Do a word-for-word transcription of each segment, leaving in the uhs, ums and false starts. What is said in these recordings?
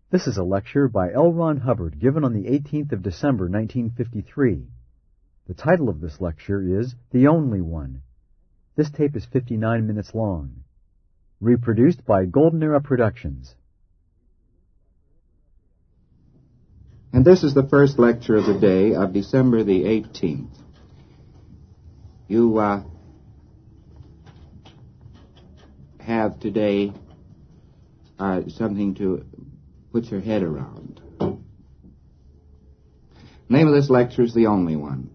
This is a lecture by L. Ron Hubbard given on the eighteenth of December, nineteen fifty-three. The title of this lecture is The Only One. This tape is fifty-nine minutes long. Reproduced by Golden Era Productions. And this is the first lecture of the day of December the eighteenth. You uh, have today uh, something to put your head around. The name of this lecture is The Only One.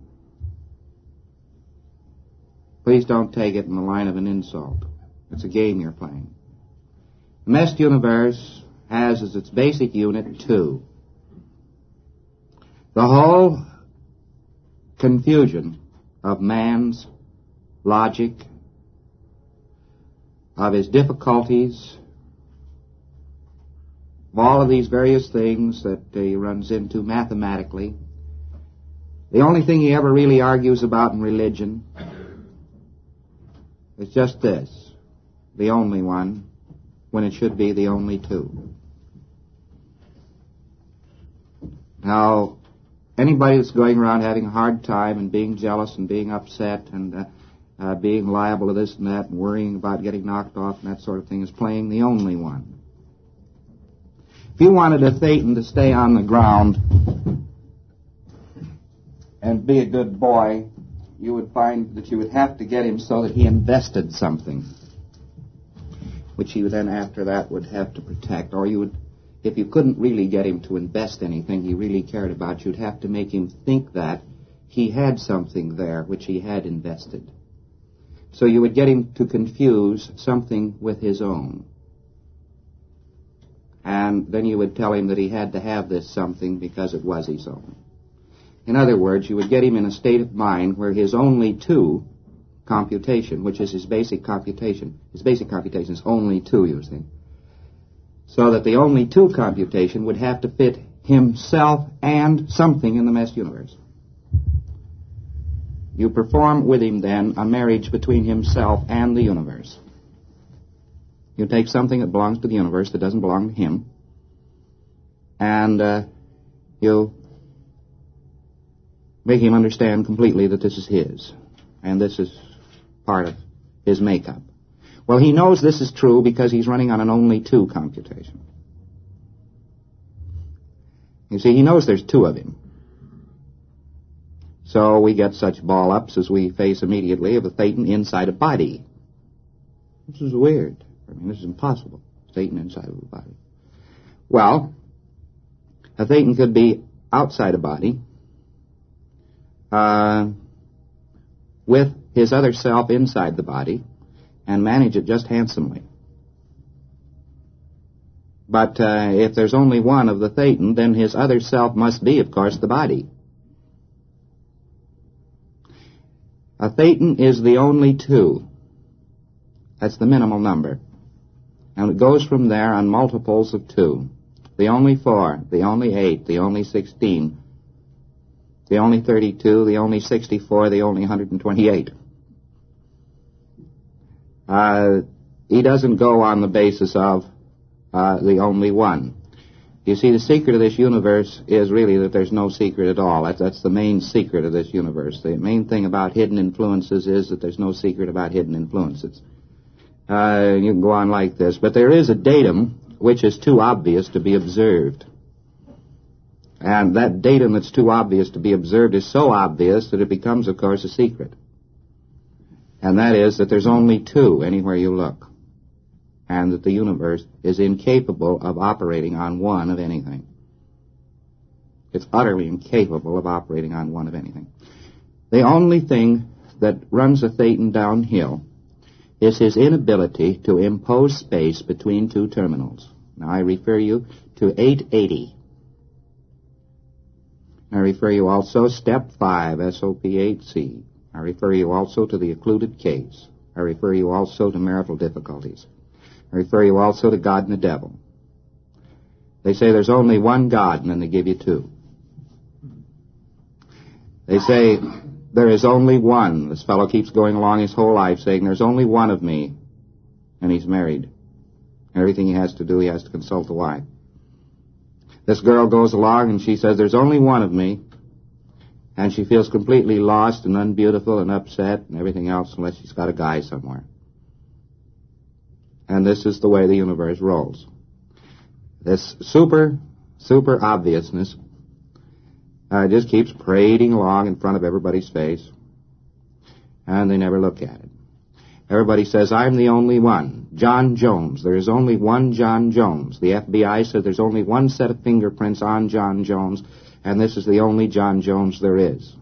Please don't take it in the line of an insult. It's a game you're playing. The Messed Universe has as its basic unit two. The whole confusion of man's logic, of his difficulties, of all of these various things that he runs into mathematically. The only thing he ever really argues about in religion is just this, the only one, when it should be the only two. Now, anybody that's going around having a hard time and being jealous and being upset and uh, uh, being liable to this and that and worrying about getting knocked off and that sort of thing is playing the only one. If you wanted a Thetan to stay on the ground and be a good boy, you would find that you would have to get him so that he invested something, which he then after that would have to protect. Or you would, if you couldn't really get him to invest anything he really cared about, you'd have to make him think that he had something there which he had invested. So you would get him to confuse something with his own. And then you would tell him that he had to have this something because it was his own. In other words, you would get him in a state of mind where his only two computation, which is his basic computation, his basic computation is only two, you see. So that the only two computation would have to fit himself and something in the Messed Universe. You perform with him then a marriage between himself and the universe. You take something that belongs to the universe that doesn't belong to him, and uh, you make him understand completely that this is his, and this is part of his makeup. Well, he knows this is true because he's running on an only two computation. You see, he knows there's two of him. So we get such ball-ups as we face immediately of a Thetan inside a body. This is weird. I mean, this is impossible. Thetan inside of a body. Well, a Thetan could be outside a body uh, with his other self inside the body and manage it just handsomely. But uh, if there's only one of the Thetan, then his other self must be, of course, the body. A Thetan is the only two. That's the minimal number. And it goes from there on multiples of two. The only four, the only eight, the only sixteen, the only thirty-two, the only sixty-four, the only one hundred twenty-eight. Uh, he doesn't go on the basis of uh, the only one. You see, the secret of this universe is really that there's no secret at all. That's, that's the main secret of this universe. The main thing about hidden influences is that there's no secret about hidden influences. Uh, you can go on like this. But there is a datum which is too obvious to be observed. And that datum that's too obvious to be observed is so obvious that it becomes, of course, a secret. And that is that there's only two anywhere you look. And that the universe is incapable of operating on one of anything. It's utterly incapable of operating on one of anything. The only thing that runs a Thetan downhill is his inability to impose space between two terminals. Now, I refer you to eight eighty. I refer you also step five, S O P eight C. I refer you also to the occluded case. I refer you also to marital difficulties. I refer you also to God and the devil. They say there's only one God, and then they give you two. They say there is only one. This fellow keeps going along his whole life saying there's only one of me, and he's married. Everything he has to do, he has to consult the wife. This girl goes along and she says, there's only one of me. And she feels completely lost and unbeautiful and upset and everything else unless she's got a guy somewhere. And this is the way the universe rolls. This super, super obviousness uh, just keeps parading along in front of everybody's face. And they never look at it. Everybody says, I'm the only one. John Jones. There is only one John Jones. The F B I says there's only one set of fingerprints on John Jones, and this is the only John Jones there is.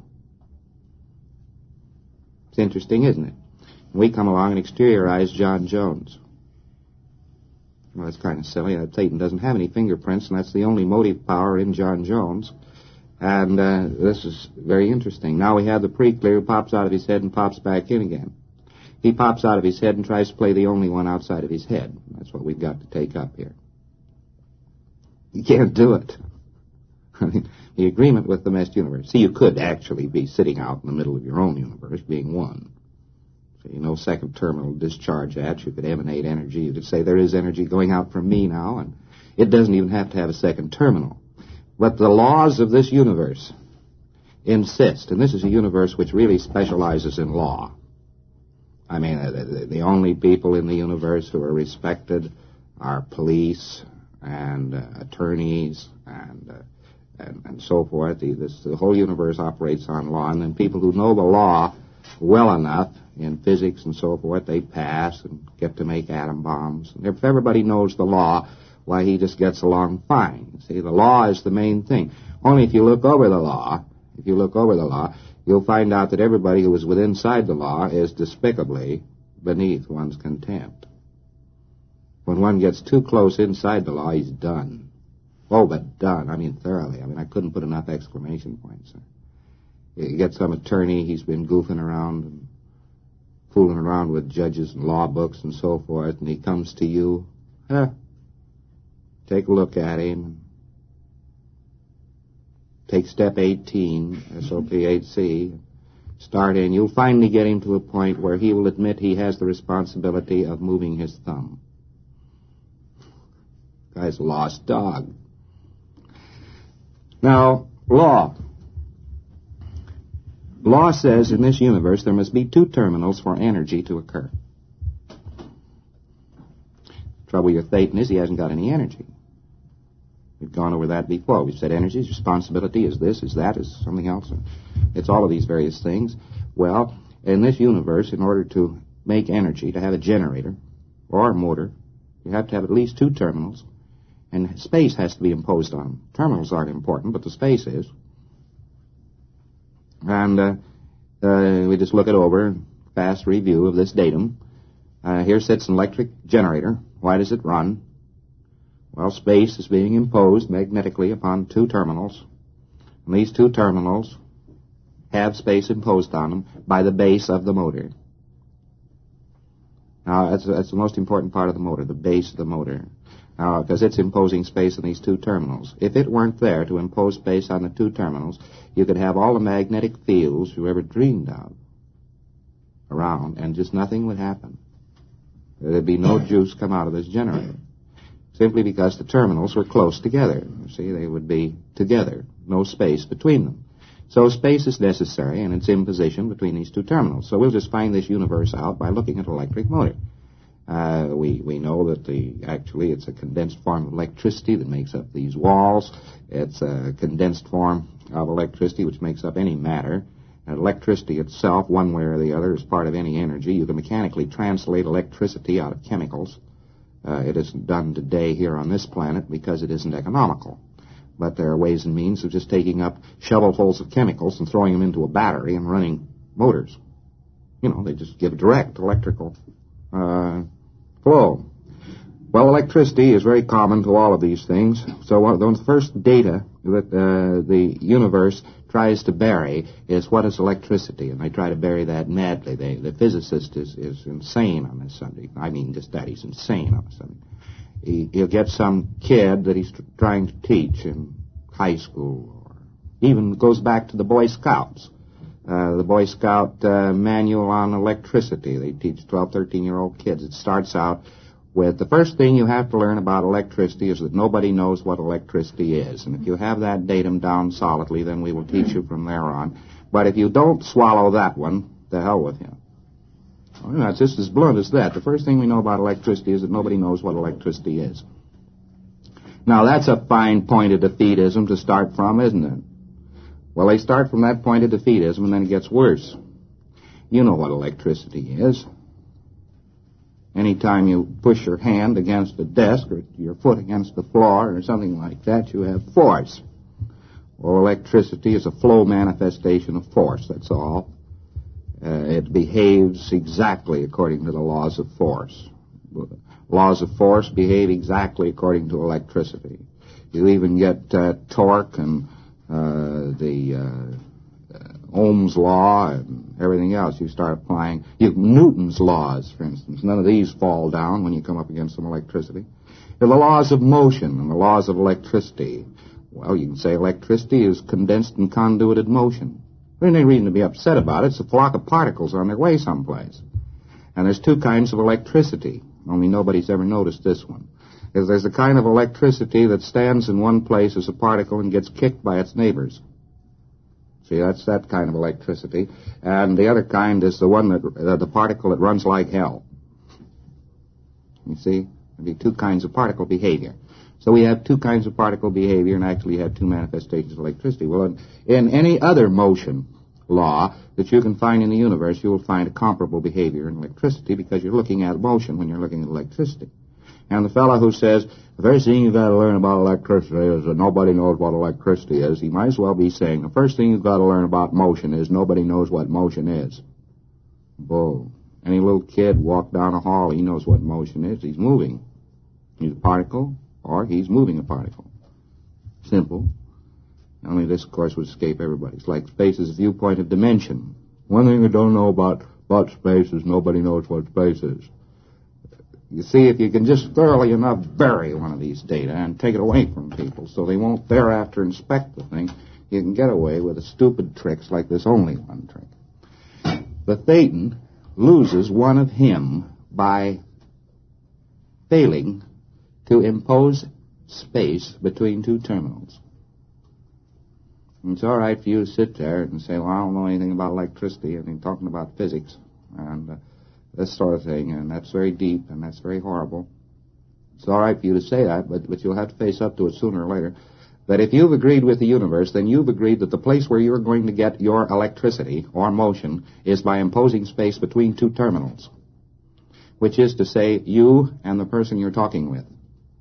It's interesting, isn't it? We come along and exteriorize John Jones. Well, it's kind of silly. Uh, Satan doesn't have any fingerprints, and that's the only motive power in John Jones. And uh, this is very interesting. Now we have the pre-clear who pops out of his head and pops back in again. He pops out of his head and tries to play the only one outside of his head. That's what we've got to take up here. You can't do it. I mean, the agreement with the meshed universe. See, you could actually be sitting out in the middle of your own universe, being one. So, you know, second terminal discharge that. You could emanate energy. You could say there is energy going out from me now, and it doesn't even have to have a second terminal. But the laws of this universe insist, and this is a universe which really specializes in law. I mean, the, the only people in the universe who are respected are police and uh, attorneys and, uh, and and so forth. The, this, the whole universe operates on law, and then people who know the law well enough in physics and so forth, they pass and get to make atom bombs. And if everybody knows the law, why, he just gets along fine. See, the law is the main thing. Only if you look over the law, if you look over the law, you'll find out that everybody who is within inside the law is despicably beneath one's contempt. When one gets too close inside the law, he's done. Oh, but done. I mean, thoroughly. I mean, I couldn't put enough exclamation points there. You get some attorney, he's been goofing around and fooling around with judges and law books and so forth, and he comes to you. Huh, take a look at him. Take step eighteen, S O P eight C, start in. You'll finally get him to a point where he will admit he has the responsibility of moving his thumb. Guy's a lost dog. Now, law. Law says in this universe there must be two terminals for energy to occur. Trouble with Satan is he hasn't got any energy. We've gone over that before. We've said energy is responsibility, is this, is that, is something else. It's all of these various things. Well, in this universe, in order to make energy, to have a generator or a motor, you have to have at least two terminals, and space has to be imposed on them. Terminals aren't important, but the space is. And uh, uh, we just look it over, fast review of this datum. Uh, here sits an electric generator. Why does it run? Well, space is being imposed magnetically upon two terminals. And these two terminals have space imposed on them by the base of the motor. Now, that's, that's the most important part of the motor, the base of the motor. Now, because it's imposing space on these two terminals. If it weren't there to impose space on the two terminals, you could have all the magnetic fields you ever dreamed of around, and just nothing would happen. There'd be no juice come out of this generator. Simply because the terminals were close together. You see, they would be together, no space between them. So space is necessary, and it's in position between these two terminals. So we'll just find this universe out by looking at an electric motor. Uh, we, we know that the actually it's a condensed form of electricity that makes up these walls. It's a condensed form of electricity which makes up any matter. And electricity itself, one way or the other, is part of any energy. You can mechanically translate electricity out of chemicals. Uh, it isn't done today here on this planet because it isn't economical. But there are ways and means of just taking up shovelfuls of chemicals and throwing them into a battery and running motors. You know, they just give direct electrical uh, flow. Well, electricity is very common to all of these things. So one of the first data that uh, the universe tries to bury is what is electricity, and they try to bury that madly. They, the physicist is, is insane on this subject. I mean, just that, he's insane on this subject. He, he'll get some kid that he's trying to teach in high school, or even goes back to the Boy Scouts. Uh, the Boy Scout uh, manual on electricity. They teach twelve, thirteen-year-old kids. It starts out with the first thing you have to learn about electricity is that nobody knows what electricity is. And if you have that datum down solidly, then we will teach you from there on. But if you don't swallow that one, the hell with you. Well, that's just as blunt as that. The first thing we know about electricity is that nobody knows what electricity is. Now, that's a fine point of defeatism to start from, isn't it? Well, they start from that point of defeatism, and then it gets worse. You know what electricity is. Anytime you push your hand against a desk or your foot against the floor or something like that, you have force. Well, electricity is a flow manifestation of force, that's all. Uh, it behaves exactly according to the laws of force. Laws of force behave exactly according to electricity. You even get uh, torque and uh, the uh, uh, Ohm's law and everything else. You start applying you, Newton's laws, for instance. None of these fall down when you come up against some electricity. The laws of motion and the laws of electricity. Well, you can say electricity is condensed and conduited motion. There's no reason to be upset about it. It's a flock of particles on their way someplace. And there's two kinds of electricity. Only nobody's ever noticed this one. Is there's a kind of electricity that stands in one place as a particle and gets kicked by its neighbors. See, that's that kind of electricity. And the other kind is the one that, uh, the particle that runs like hell. You see? There'd be two kinds of particle behavior. So we have two kinds of particle behavior and actually have two manifestations of electricity. Well, in, in any other motion law that you can find in the universe, you will find a comparable behavior in electricity because you're looking at motion when you're looking at electricity. And the fellow who says, the first thing you've got to learn about electricity is that nobody knows what electricity is, he might as well be saying, the first thing you've got to learn about motion is nobody knows what motion is. Bull. Any little kid walk down a hall, he knows what motion is. He's moving. He's a particle, or he's moving a particle. Simple. Only this, of course, would escape everybody. It's like space's viewpoint of dimension. One thing we don't know about, about space is nobody knows what space is. You see, if you can just thoroughly enough bury one of these data and take it away from people so they won't thereafter inspect the thing, you can get away with the stupid tricks like this only one trick. The Thetan loses one of him by failing to impose space between two terminals. And it's all right for you to sit there and say, well, I don't know anything about electricity, and you're talking about physics and uh, this sort of thing, and that's very deep and that's very horrible. It's all right for you to say that, but, but you'll have to face up to it sooner or later. That if you've agreed with the universe, then you've agreed that the place where you're going to get your electricity or motion is by imposing space between two terminals, which is to say you and the person you're talking with,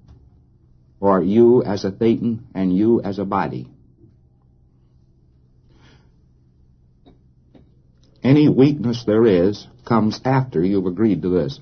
or you as a Thetan and you as a body. Any weakness there is comes after you've agreed to this.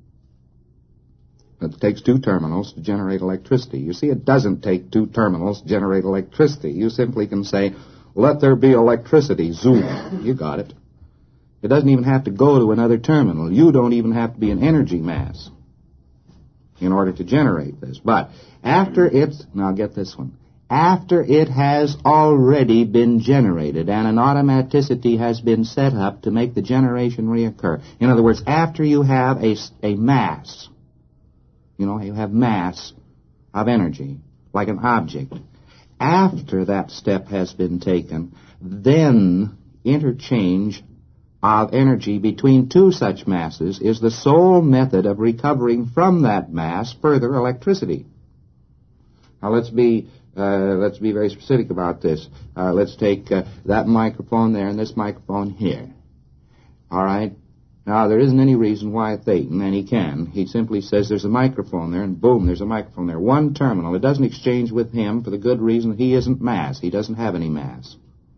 It takes two terminals to generate electricity. You see, it doesn't take two terminals to generate electricity. You simply can say, let there be electricity, zoom. You got it. It doesn't even have to go to another terminal. You don't even have to be an energy mass in order to generate this. But after it's, now get this one, after it has already been generated and an automaticity has been set up to make the generation reoccur. In other words, after you have a, a mass, you know, you have mass of energy, like an object. After that step has been taken, then interchange of energy between two such masses is the sole method of recovering from that mass further electricity. Now let's be uh, let's be very specific about this. Uh, let's take uh, that microphone there and this microphone here. All right. Now there isn't any reason why a Thetan, and he can. He simply says there's a microphone there, and boom, there's a microphone there. One terminal. It doesn't exchange with him for the good reason he isn't mass. He doesn't have any mass.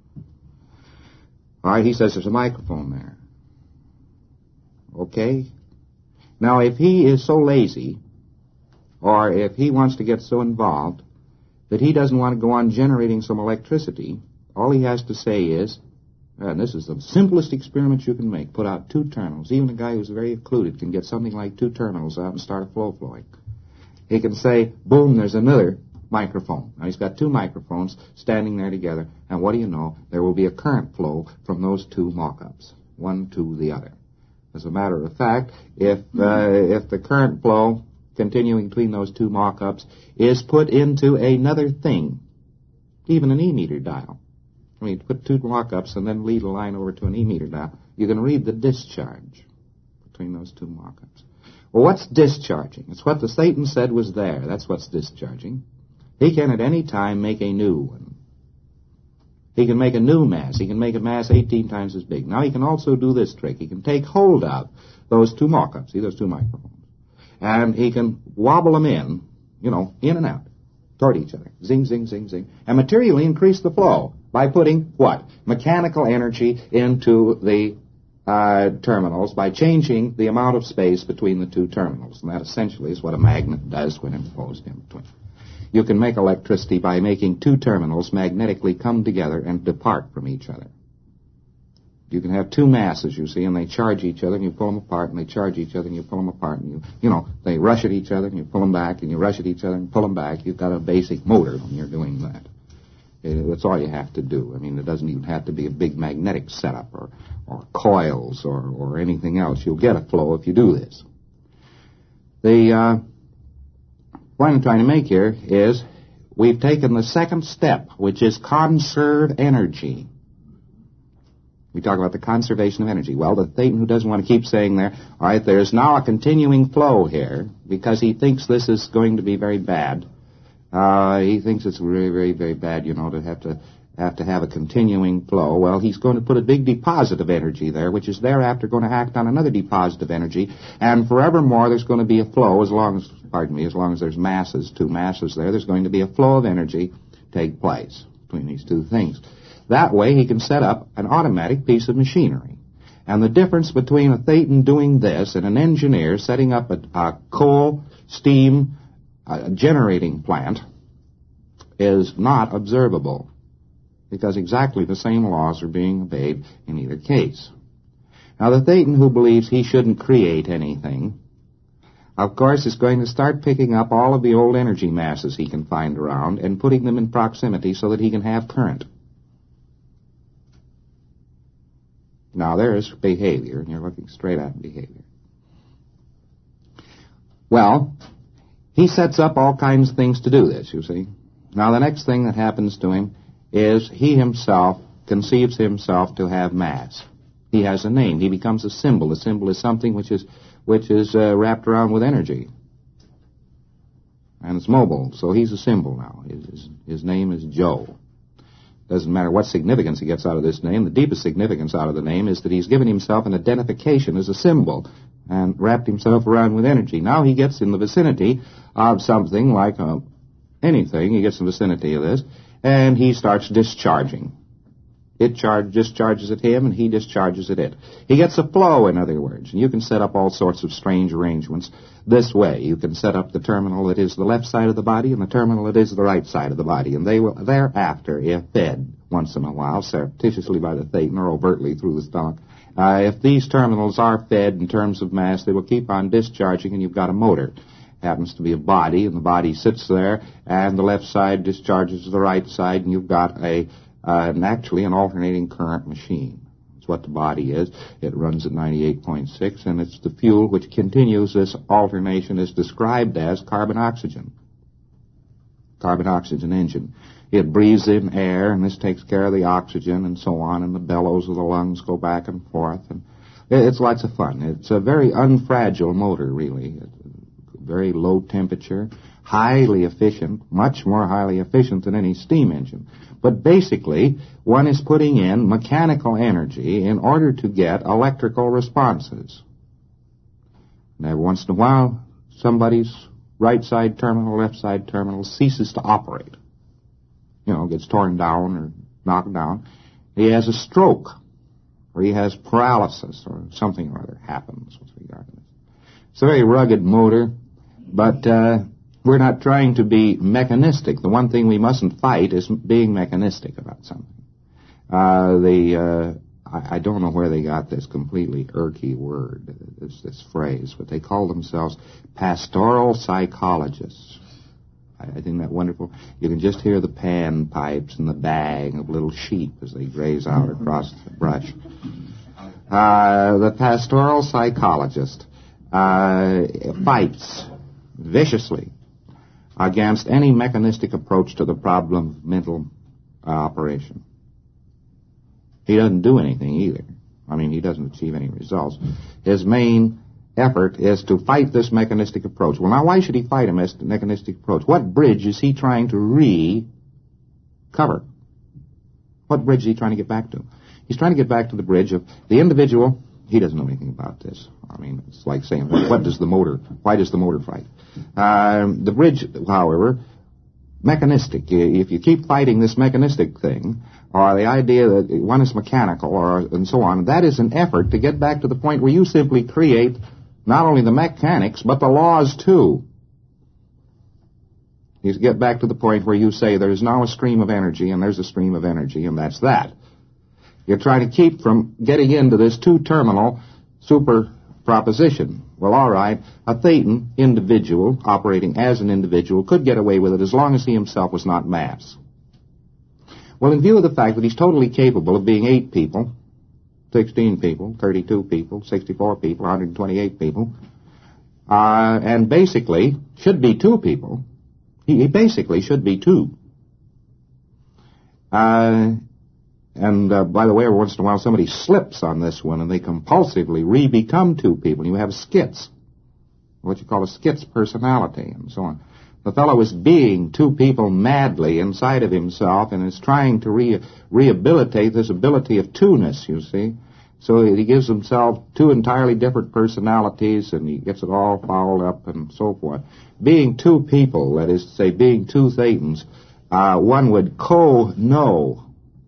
All right, he says there's a microphone there. Okay? Now, if he is so lazy, or if he wants to get so involved that he doesn't want to go on generating some electricity, all he has to say is, and this is the simplest experiment you can make, put out two terminals. Even a guy who's very occluded can get something like two terminals out and start a flow flowing. He can say, boom, there's another microphone. Now, he's got two microphones standing there together, and what do you know? There will be a current flow from those two mock-ups, one to the other. As a matter of fact, if uh, if the current flow continuing between those two Mach-ups, is put into another thing, even an E-meter dial. I mean, put two Mach-ups and then lead a line over to an E-meter dial. You can read the discharge between those two Mach-ups. Well, what's discharging? It's what the Satan said was there. That's what's discharging. He can at any time make a new one. He can make a new mass. He can make a mass eighteen times as big. Now, he can also do this trick. He can take hold of those two Mach-ups, see those two microphones, and he can wobble them in, you know, in and out, toward each other. Zing, zing, zing, zing. And materially increase the flow by putting what? Mechanical energy into the uh, terminals by changing the amount of space between the two terminals. And that essentially is what a magnet does when enclosed in between. You can make electricity by making two terminals magnetically come together and depart from each other. You can have two masses, you see, and they charge each other, and you pull them apart, and they charge each other, and you pull them apart, and you, you know, they rush at each other, and you pull them back, and you rush at each other, and pull them back. You've got a basic motor when you're doing that. Uh, that's all you have to do. I mean, it doesn't even have to be a big magnetic setup or, or coils or, or anything else. You'll get a flow if you do this. The uh, point I'm trying to make here is we've taken the second step, which is conserve energy. We talk about the conservation of energy. Well, the Satan who doesn't want to keep saying there, all right, there's now a continuing flow here because he thinks this is going to be very bad. Uh, he thinks it's very, very, very bad, you know, to have to have to have a continuing flow. Well, he's going to put a big deposit of energy there, which is thereafter going to act on another deposit of energy, and forevermore there's going to be a flow as long as, pardon me, as long as there's masses, two masses there, there's going to be a flow of energy take place between these two things. That way he can set up an automatic piece of machinery. And the difference between a Thetan doing this and an engineer setting up a, a coal, steam, uh, generating plant is not observable, because exactly the same laws are being obeyed in either case. Now, the Thetan who believes he shouldn't create anything, of course, is going to start picking up all of the old energy masses he can find around and putting them in proximity so that he can have current. Now, there is behavior, and you're looking straight at behavior. Well, he sets up all kinds of things to do this, you see. Now, the next thing that happens to him is he himself conceives himself to have mass. He has a name. He becomes a symbol. A symbol is something which is which is uh, wrapped around with energy. And it's mobile, so he's a symbol now. His, his, his name is Joe. Doesn't matter what significance he gets out of this name. The deepest significance out of the name is that he's given himself an identification as a symbol and wrapped himself around with energy. Now he gets in the vicinity of something like uh, anything. He gets in the vicinity of this, and he starts discharging. It charge, discharges at him, and he discharges at it. He gets a flow, in other words, and you can set up all sorts of strange arrangements this way. You can set up the terminal that is the left side of the body and the terminal that is the right side of the body, and they will thereafter, if fed once in a while, surreptitiously by the Thetan or overtly through the stomach, uh, if these terminals are fed in terms of mass, they will keep on discharging, and you've got a motor. Happens to be a body, and the body sits there, and the left side discharges to the right side, and you've got a uh, an actually an alternating current machine. It's what the body is. It runs at ninety-eight point six, and it's the fuel which continues this alternation is described as carbon-oxygen. Carbon-oxygen engine. It breathes in air, and this takes care of the oxygen, and so on, and the bellows of the lungs go back and forth, and it's lots of fun. It's a very unfragile motor, really. Very low temperature, highly efficient, much more highly efficient than any steam engine. But basically, one is putting in mechanical energy in order to get electrical responses. And every once in a while, somebody's right side terminal, left side terminal ceases to operate. You know, gets torn down or knocked down. He has a stroke, or he has paralysis, or something or other happens with regard to this. It's a very rugged motor. But uh, we're not trying to be mechanistic. The one thing we mustn't fight is being mechanistic about something. Uh, the uh, I, I don't know where they got this completely irky word, this, this phrase, but they call themselves pastoral psychologists. I, I think that wonderful. You can just hear the pan pipes and the bang of little sheep as they graze out across the brush. Uh, the pastoral psychologist uh, fights viciously against any mechanistic approach to the problem of mental uh, operation. He doesn't do anything either. I mean, he doesn't achieve any results. His main effort is to fight this mechanistic approach. Well, now, why should he fight a mechanistic approach? What bridge is he trying to recover? What bridge is he trying to get back to? He's trying to get back to the bridge of the individual. He doesn't know anything about this. I mean, it's like saying, what does the motor, why does the motor fight? Um, the bridge, however, mechanistic. If you keep fighting this mechanistic thing, or the idea that one is mechanical, or and so on, that is an effort to get back to the point where you simply create not only the mechanics, but the laws too. You get back to the point where you say there's now a stream of energy, and there's a stream of energy, and that's that. You're trying to keep from getting into this two-terminal super proposition. Well, all right, a Thetan individual, operating as an individual, could get away with it as long as he himself was not mass. Well, in view of the fact that he's totally capable of being eight people, sixteen people, thirty-two people, sixty-four people, one hundred twenty-eight people, uh, and basically should be two people, he, he basically should be two. Uh... And, uh, by the way, every once in a while somebody slips on this one and they compulsively re-become two people. You have skits, what you call a skits personality and so on. The fellow is being two people madly inside of himself and is trying to re- rehabilitate this ability of two-ness, you see. So he gives himself two entirely different personalities and he gets it all fouled up and so forth. Being two people, that is to say, being two Thetans, uh, one would co-know.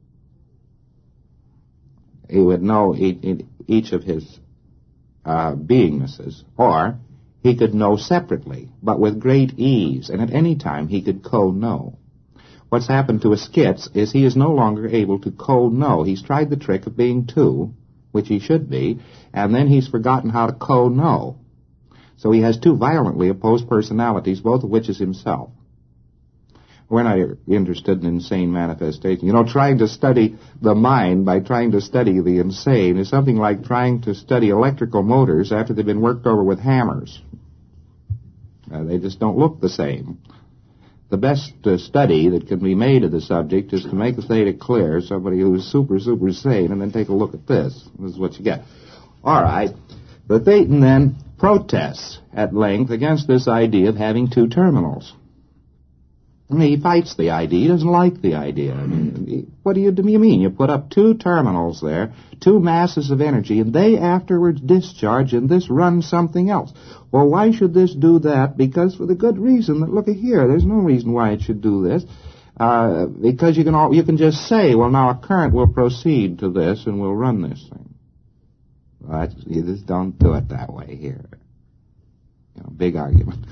He would know each of his uh, beingnesses, or he could know separately, but with great ease, and at any time he could co-know. What's happened to a skits is he is no longer able to co-know. He's tried the trick of being two, which he should be, and then he's forgotten how to co-know. So he has two violently opposed personalities, both of which is himself. We're not interested in insane manifestation. You know, trying to study the mind by trying to study the insane is something like trying to study electrical motors after they've been worked over with hammers. Uh, they just don't look the same. The best uh, study that can be made of the subject is to make the theta clear, somebody who's super, super sane, and then take a look at this. This is what you get. All right. The Thetan then protests at length against this idea of having two terminals. I mean, he fights the idea. He doesn't like the idea. I mean, what do you, do you mean? You put up two terminals there, two masses of energy, and they afterwards discharge, and this runs something else. Well, why should this do that? Because for the good reason that, look at here, there's no reason why it should do this. Uh, because you can all, you can just say, well, now a current will proceed to this, and we'll run this thing. Well, you just don't do it that way here. You know, big argument.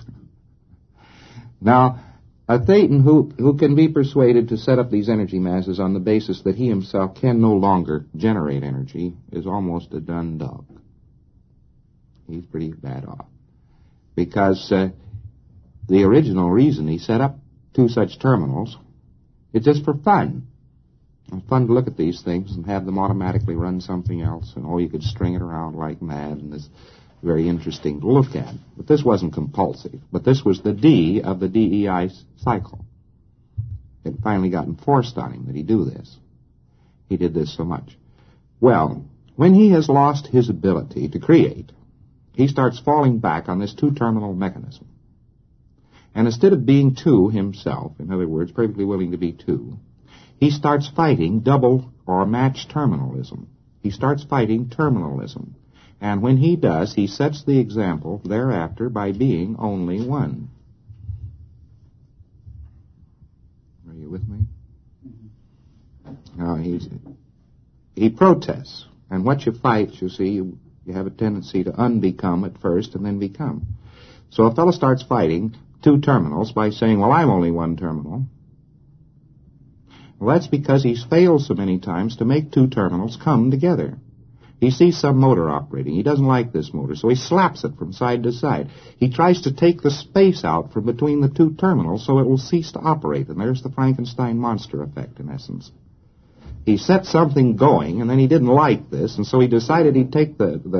Now, a Thetan who, who can be persuaded to set up these energy masses on the basis that he himself can no longer generate energy is almost a done dog. He's pretty bad off. Because uh, the original reason he set up two such terminals is just for fun. It's fun to look at these things and have them automatically run something else, and oh, you could string it around like mad, and it's very interesting to look at. But this wasn't compulsive. But this was the D of the D E I cycle. It finally got enforced on him that he do this. He did this so much. Well, when he has lost his ability to create, he starts falling back on this two-terminal mechanism. And instead of being two himself, in other words, perfectly willing to be two, he starts fighting double or match terminalism. He starts fighting terminalism. And when he does, he sets the example thereafter by being only one. Are you with me? Now, he's, he protests. And what you fight, you see, you, you have a tendency to unbecome at first and then become. So a fellow starts fighting two terminals by saying, well, I'm only one terminal. Well, that's because he's failed so many times to make two terminals come together. He sees some motor operating. He doesn't like this motor, so he slaps it from side to side. He tries to take the space out from between the two terminals so it will cease to operate, and there's the Frankenstein monster effect, in essence. He set something going, and then he didn't like this, and so he decided he'd take the, the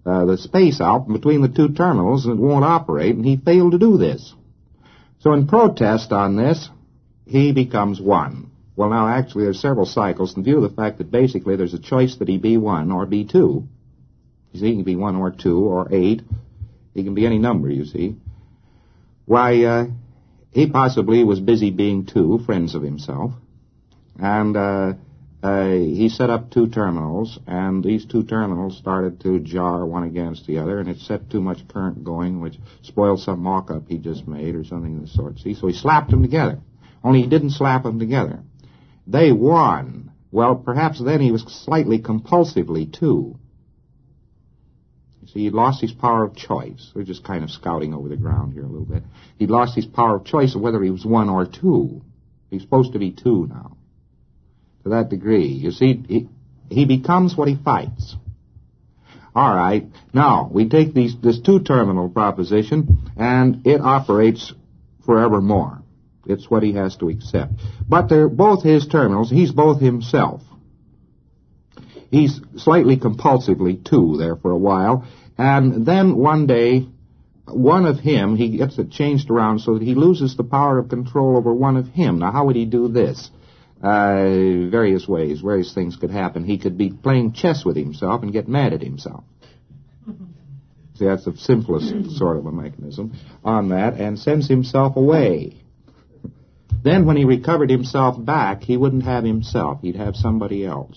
uh, the space out between the two terminals and it won't operate, and he failed to do this. So in protest on this, he becomes one. Well, now, actually, there's several cycles in view of the fact that basically there's a choice that he be one or be two. You see, he can be one or two or eight. He can be any number, you see. Why, uh, he possibly was busy being two, friends of himself. And uh, uh, he set up two terminals, and these two terminals started to jar one against the other, and it set too much current going, which spoiled some mock-up he just made or something of the sort. See, so he slapped them together. Only he didn't slap them together. They won. Well, perhaps then he was slightly compulsively, too. You see, he'd lost his power of choice. We're just kind of scouting over the ground here a little bit. He'd lost his power of choice of whether he was one or two. He's supposed to be two now. To that degree. You see, he, he becomes what he fights. All right. Now, we take these, this two-terminal proposition, and it operates forevermore. It's what he has to accept. But they're both his terminals. He's both himself. He's slightly compulsively two there for a while. And then one day, one of him, he gets it changed around so that he loses the power of control over one of him. Now, how would he do this? Uh, various ways, various things could happen. He could be playing chess with himself and get mad at himself. See, that's the simplest sort of a mechanism on that, and sends himself away. Then when he recovered himself back, he wouldn't have himself. He'd have somebody else.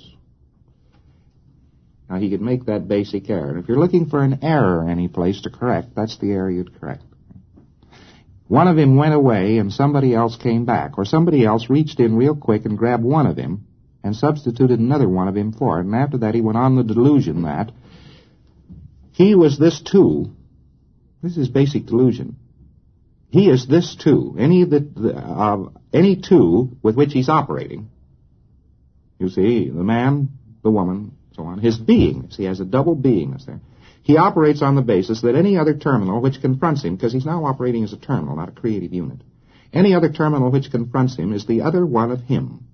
Now, he could make that basic error. And if you're looking for an error any place to correct, that's the error you'd correct. One of him went away and somebody else came back. Or somebody else reached in real quick and grabbed one of him and substituted another one of him for it. And after that, he went on the delusion that he was this too. This is basic delusion. He is this too. Any of the, the uh, any two with which he's operating. You see, the man, the woman, so on. His beingness. He has a double beingness there. He operates on the basis that any other terminal which confronts him, because he's now operating as a terminal, not a creative unit. Any other terminal which confronts him is the other one of him.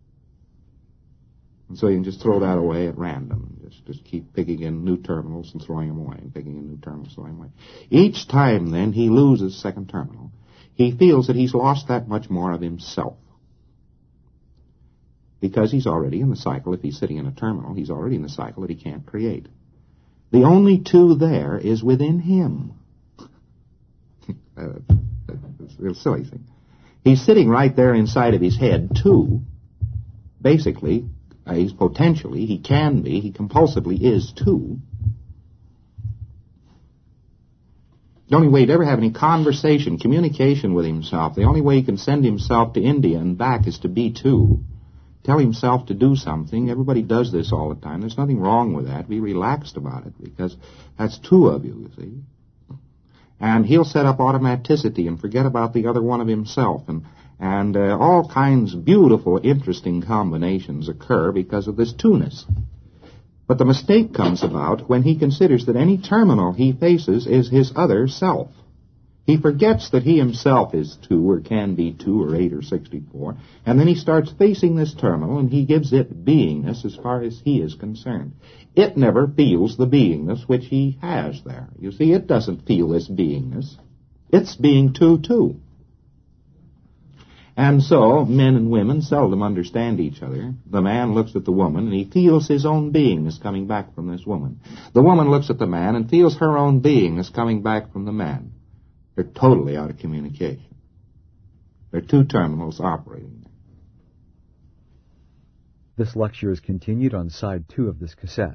And so you can just throw that away at random. Just, just keep picking in new terminals and throwing them away, and picking in new terminals and throwing them away. Each time, then, he loses second terminal, he feels that he's lost that much more of himself. Because he's already in the cycle. If he's sitting in a terminal, he's already in the cycle that he can't create. The only two there is within him. uh, it's a real silly thing. He's sitting right there inside of his head, too. Basically, uh, he's potentially, he can be, he compulsively is, too. The only way he'd ever have any conversation, communication with himself, the only way he can send himself to India and back is to be two. Tell himself to do something. Everybody does this all the time. There's nothing wrong with that. Be relaxed about it, because that's two of you, you see. And he'll set up automaticity and forget about the other one of himself. And, and uh, all kinds of beautiful, interesting combinations occur because of this two-ness. But the mistake comes about when he considers that any terminal he faces is his other self. He forgets that he himself is two, or can be two, or eight, or sixty-four, and then he starts facing this terminal, and he gives it beingness as far as he is concerned. It never feels the beingness which he has there. You see, it doesn't feel this beingness. It's being two, too. And so, men and women seldom understand each other. The man looks at the woman, and he feels his own beingness coming back from this woman. The woman looks at the man and feels her own beingness coming back from the man. They're totally out of communication. There are two terminals operating. This lecture is continued on side two of this cassette.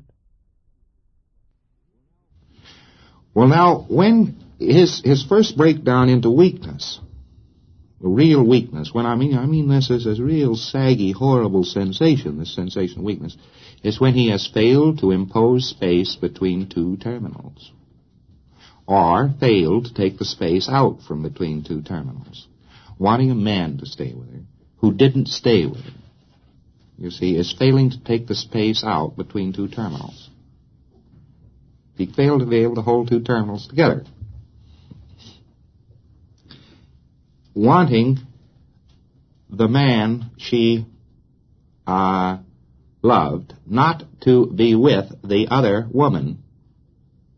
Well, now, when his his first breakdown into weakness, real weakness, when I mean I mean this as a real saggy, horrible sensation, this sensation of weakness, is when he has failed to impose space between two terminals, or failed to take the space out from between two terminals, wanting a man to stay with her, who didn't stay with her, you see, is failing to take the space out between two terminals. He failed to be able to hold two terminals together. Wanting the man she uh, loved not to be with the other woman,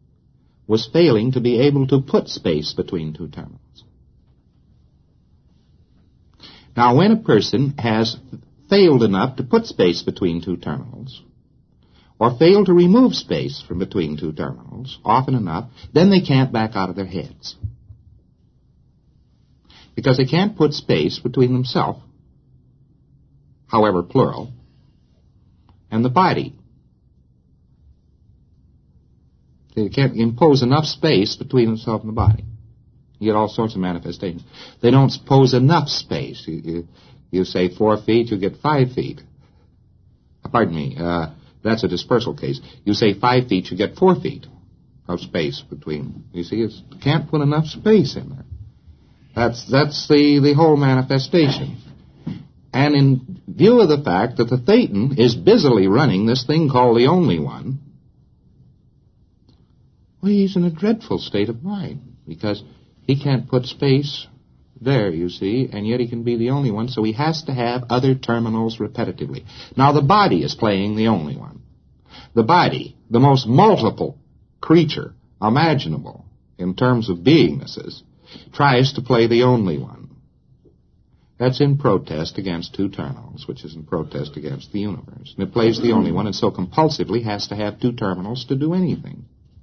was failing to be able to put space between two terminals. Now, when a person has failed enough to put space between two terminals, or failed to remove space from between two terminals often enough, then they can't back out of their heads. Because they can't put space between themselves, however plural, and the body. They can't impose enough space between themselves and the body. You get all sorts of manifestations. They don't impose enough space. You, you, you say four feet, you get five feet. Pardon me, uh, that's a dispersal case. You say five feet, you get four feet of space between. You see, you can't put enough space in there. That's that's the, the whole manifestation. And in view of the fact that the Thetan is busily running this thing called the Only One, well, he's in a dreadful state of mind, because he can't put space there, you see, and yet he can be the only one, so he has to have other terminals repetitively. Now, the body is playing the only one. The body, the most multiple creature imaginable in terms of beingnesses, tries to play the only one. That's in protest against two terminals, which is in protest against the universe. And it plays the only one, and so compulsively has to have two terminals to do anything.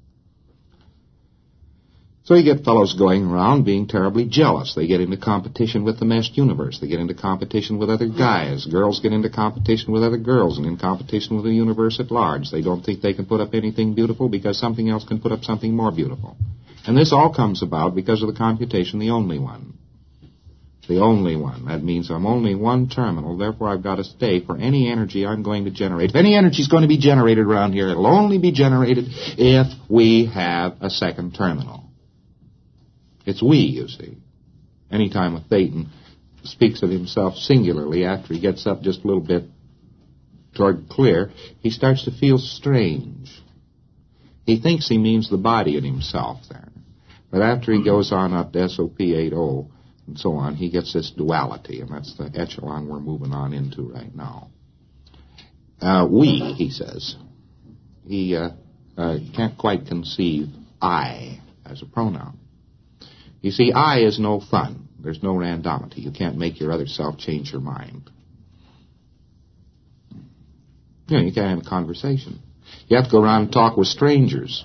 So you get fellows going around being terribly jealous. They get into competition with the meshed universe. They get into competition with other guys. Girls get into competition with other girls and in competition with the universe at large. They don't think they can put up anything beautiful because something else can put up something more beautiful. And this all comes about because of the computation, the only one. The only one. That means I'm only one terminal, therefore I've got to stay for any energy I'm going to generate. If any energy is going to be generated around here, it'll only be generated if we have a second terminal. It's we, you see. Anytime a Thetan speaks of himself singularly after he gets up just a little bit toward clear, he starts to feel strange. He thinks he means the body in himself there. But after he goes on up to S O P eighty and so on, he gets this duality, and that's the echelon we're moving on into right now. Uh, we, he says. He uh, uh, can't quite conceive I as a pronoun. You see, I is no fun. There's no randomity. You can't make your other self change your mind. You know, you can't have a conversation. You have to go around and talk with strangers.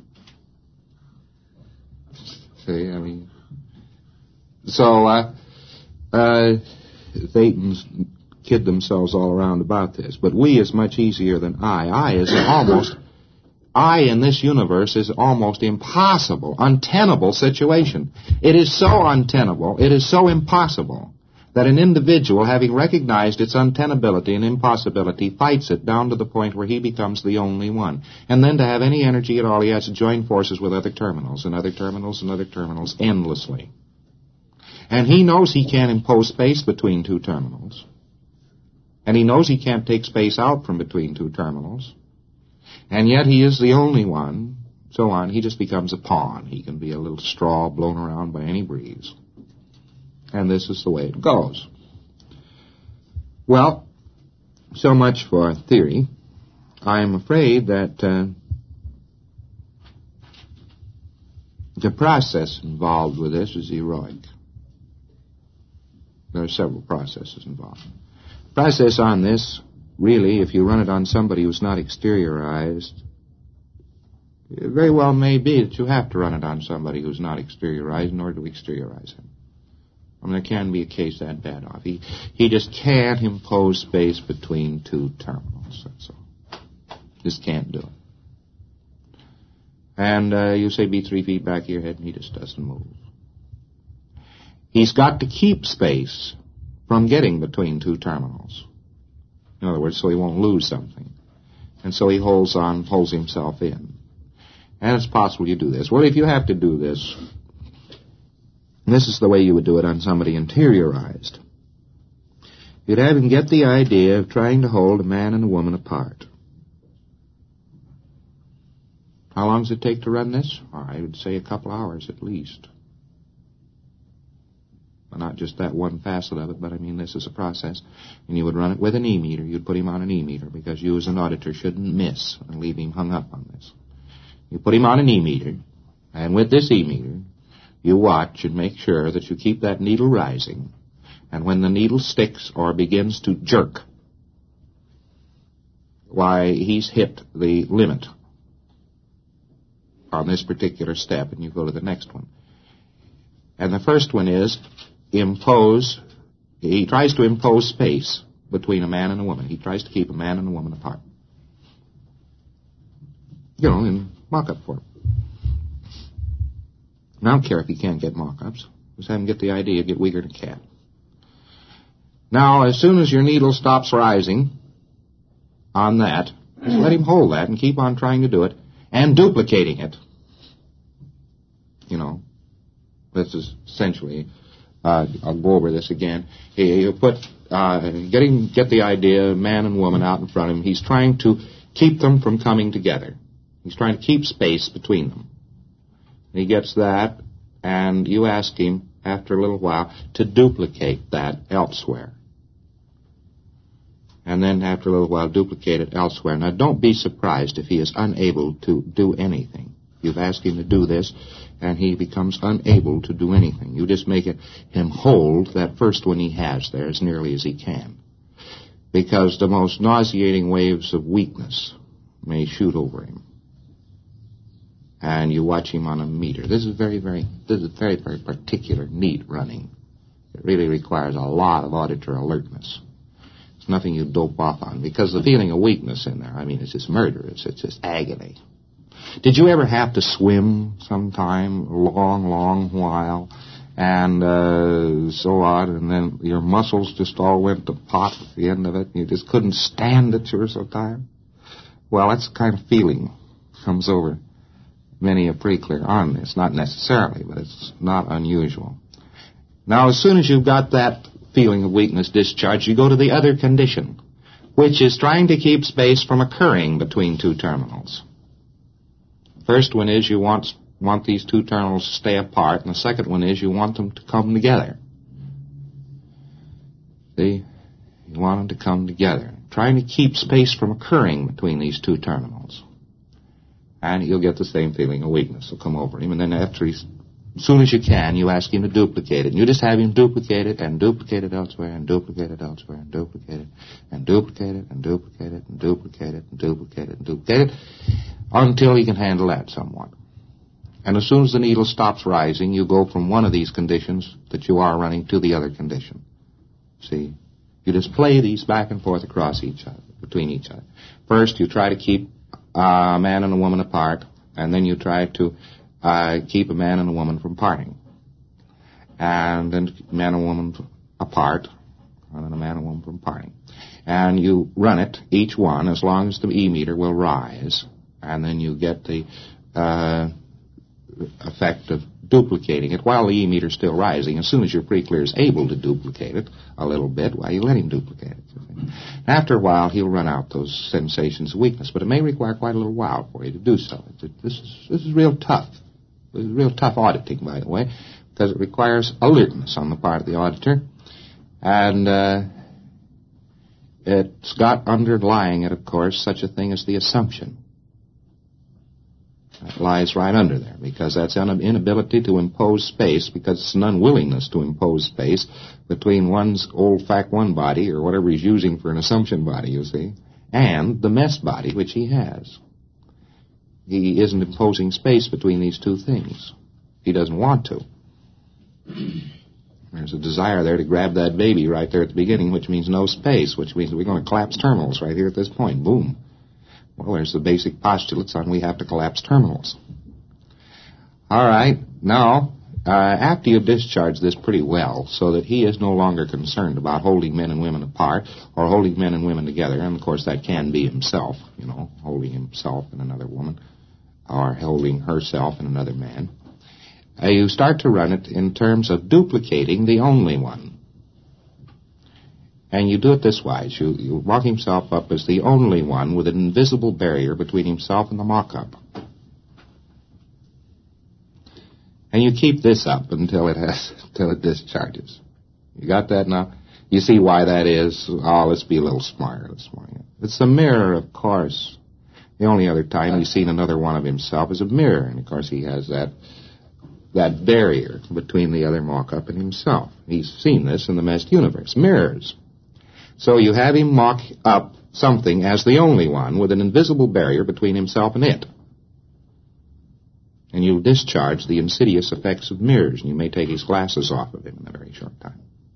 See, I mean... So, uh, uh, Thetans kid themselves all around about this. But we is much easier than I. I is almost... I in this universe is almost impossible, untenable situation. It is so untenable, it is so impossible, that an individual, having recognized its untenability and impossibility, fights it down to the point where he becomes the only one. And then to have any energy at all, he has to join forces with other terminals, and other terminals, and other terminals, endlessly. And he knows he can't impose space between two terminals. And he knows he can't take space out from between two terminals. And yet he is the only one, so on. He just becomes a pawn. He can be a little straw blown around by any breeze. And this is the way it goes. Well, so much for theory. I'm afraid that uh, the process involved with this is heroic. There are several processes involved. The process on this, really, if you run it on somebody who's not exteriorized, it very well may be that you have to run it on somebody who's not exteriorized in order to exteriorize him. I mean, there can be a case that bad off. He, he just can't impose space between two terminals. That's all. Just can't do it. And uh, you say, be three feet back of your head, and he just doesn't move. He's got to keep space from getting between two terminals. In other words, so he won't lose something. And so he holds on, holds himself in. And it's possible you do this. Well, if you have to do this, this is the way you would do it on somebody interiorized. You'd have him get the idea of trying to hold a man and a woman apart. How long does it take to run this? I would say a couple hours at least. Well, not just that one facet of it, but I mean this is a process. And you would run it with an E-meter. You'd put him on an E-meter because you as an auditor shouldn't miss and leave him hung up on this. You put him on an E-meter, And with this E-meter, you watch and make sure that you keep that needle rising. And when the needle sticks or begins to jerk, why, he's hit the limit on this particular step, and you go to the next one. And the first one is impose, he tries to impose space between a man and a woman. He tries to keep a man and a woman apart. You know, in mock-up form. I don't care if he can't get mock-ups. Just have him get the idea, get weaker than a cat. Now, as soon as your needle stops rising on that, just let him hold that and keep on trying to do it and duplicating it. You know, this is essentially, uh, I'll go over this again. You put, uh, get him, get the idea, man and woman out in front of him. He's trying to keep them from coming together. He's trying to keep space between them. He gets that, and you ask him, after a little while, to duplicate that elsewhere. And then, after a little while, duplicate it elsewhere. Now, don't be surprised if he is unable to do anything. You've asked him to do this, and he becomes unable to do anything. You just make it him hold that first one he has there as nearly as he can. Because the most nauseating waves of weakness may shoot over him. And you watch him on a meter. This is very, very, this is very, very particular, neat running. It really requires a lot of auditor alertness. It's nothing you dope off on, because the feeling of weakness in there, I mean, it's just murderous. It's just agony. Did you ever have to swim sometime, a long, long while, and uh, so on, and then your muscles just all went to pot at the end of it, and you just couldn't stand it, you were so tired? Well, that's the kind of feeling comes over many a pre-clear on this. Not necessarily, but it's not unusual. Now, as soon as you've got that feeling of weakness discharged, you go to the other condition, which is trying to keep space from occurring between two terminals. First one is you want want these two terminals to stay apart, and the second one is you want them to come together. See? You want them to come together. Trying to keep space from occurring between these two terminals. And you'll get the same feeling of weakness will come over him. And then after he's, as soon as you can, you ask him to duplicate it. And you just have him duplicate it and duplicate it elsewhere and duplicate it elsewhere and duplicate it and duplicate it and duplicate it and duplicate it and duplicate it and duplicate it until he can handle that somewhat. And as soon as the needle stops rising, you go from one of these conditions that you are running to the other condition. See? You just play these back and forth across each other, between each other. First, you try to keep a man and a woman apart, and then you try to uh, keep a man and a woman from parting. And then man and woman apart, and then a man and woman from parting. And you run it, each one, as long as the E-meter will rise, and then you get the uh, effect of duplicating it while the E-meter is still rising. As soon as your pre-clear is able to duplicate it a little bit, well, you let him duplicate it. After a while, he'll run out those sensations of weakness, but it may require quite a little while for you to do so. This is, this is real tough. This is real tough auditing, by the way, because it requires alertness on the part of the auditor, and uh, it's got underlying it, of course, such a thing as the assumption. That lies right under there, because that's an inability to impose space, because it's an unwillingness to impose space between one's old fact one body, or whatever he's using for an assumption body, you see, and the mess body, which he has. He isn't imposing space between these two things. He doesn't want to. There's a desire there to grab that baby right there at the beginning, which means no space, which means we're going to collapse terminals right here at this point. Boom. Well, there's the basic postulates on we have to collapse terminals. All right. Now, uh, after you discharge this pretty well, so that he is no longer concerned about holding men and women apart or holding men and women together, and of course that can be himself, you know, holding himself and another woman, or holding herself and another man, uh, you start to run it in terms of duplicating the only one. And you do it this wise. You, you walk himself up as the only one with an invisible barrier between himself and the mock-up. And you keep this up until it has, until it discharges. You got that now? You see why that is? Oh, let's be a little smarter this morning. It's a mirror, of course. The only other time he's seen another one of himself is a mirror, and of course he has that that barrier between the other mock-up and himself. He's seen this in the meshed universe, mirrors. So you have him mock up something as the only one with an invisible barrier between himself and it. And you discharge the insidious effects of mirrors, and you may take his glasses off of him in a very short time.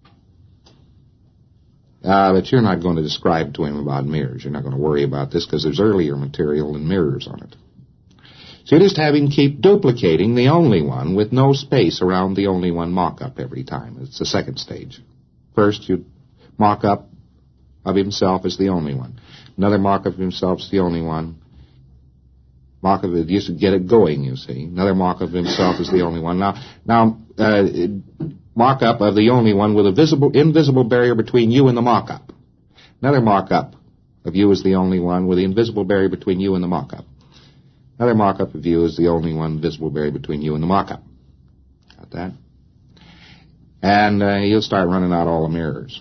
Uh, but you're not going to describe to him about mirrors. You're not going to worry about this because there's earlier material than mirrors on it. So you just have him keep duplicating the only one with no space around the only one mock-up every time. It's the second stage. First, you mock-up of himself as the only one. Another mock-up of himself is the only one. Mock-up, you should get it going, you see. Another mock-up of himself is the only one. Now, now uh, mock-up of the only one with a visible, invisible barrier between you and the mock-up. Another mock-up of you is the only one with the invisible barrier between you and the mock-up. Another mock-up of you is the only one visible barrier between you and the mock-up. Got that? And uh, you'll start running out all the mirrors.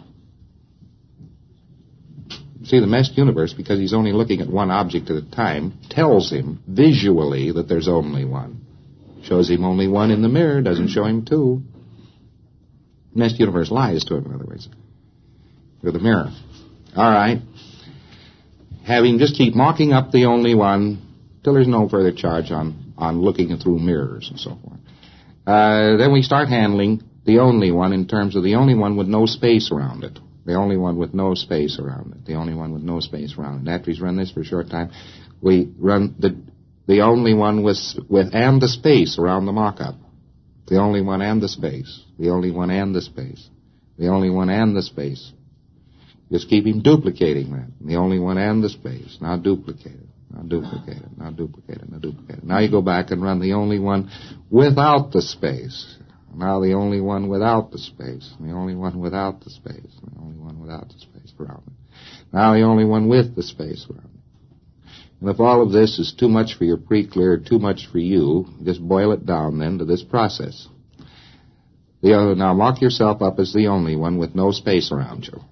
See, the meshed universe, because he's only looking at one object at a time, tells him visually that there's only one. Shows him only one in the mirror, doesn't show him two. Meshed universe lies to him, in other words, through the mirror. All right. Have him just keep mocking up the only one till there's no further charge on, on looking through mirrors and so forth. Uh, then we start handling the only one in terms of the only one with no space around it. The only one with no space around it. The only one with no space around it. After he's run this for a short time, we run the the only one with, with and the space around the mock-up. The only one and the space. The only one and the space. The only one and the space. Just keep him duplicating that. The only one and the space. Now duplicate it. Now duplicate it. Now duplicate it. Now duplicate it. Now you go back and run the only one without the space. Now the only one without the space. The only one without the space. The only one without the space around it. Now the only one with the space around it. And if all of this is too much for your pre-clear, too much for you, just boil it down then to this process. The other, now mock yourself up as the only one with no space around you.